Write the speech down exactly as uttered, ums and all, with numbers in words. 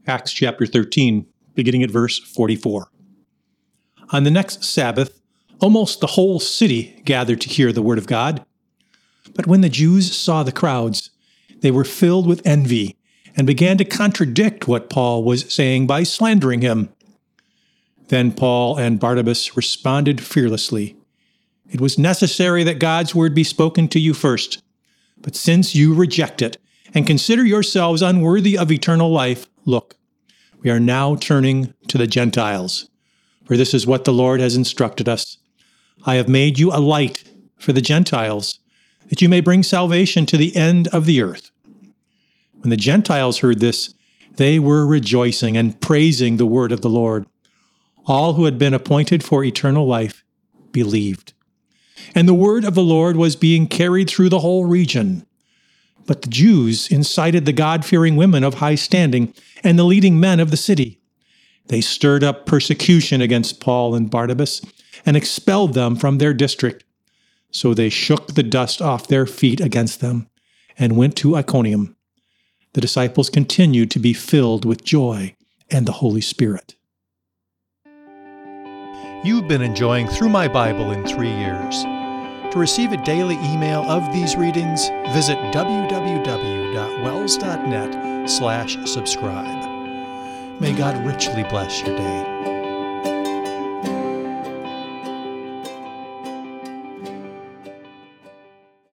Acts chapter thirteen, beginning at verse forty-four. On the next Sabbath, almost the whole city gathered to hear the word of God. But when the Jews saw the crowds, they were filled with envy and began to contradict what Paul was saying by slandering him. Then Paul and Barnabas responded fearlessly, "It was necessary that God's word be spoken to you first. But since you reject it and consider yourselves unworthy of eternal life, look, we are now turning to the Gentiles. For this is what the Lord has instructed us. I have made you a light for the Gentiles, that you may bring salvation to the end of the earth." When the Gentiles heard this, they were rejoicing and praising the word of the Lord. All who had been appointed for eternal life believed. And the word of the Lord was being carried through the whole region. But the Jews incited the God-fearing women of high standing and the leading men of the city. They stirred up persecution against Paul and Barnabas and expelled them from their district. So they shook the dust off their feet against them and went to Iconium. The disciples continued to be filled with joy and the Holy Spirit. You've been enjoying Through My Bible in Three Years. To receive a daily email of these readings, visit w w w dot wells dot net slash subscribe. May God richly bless your day.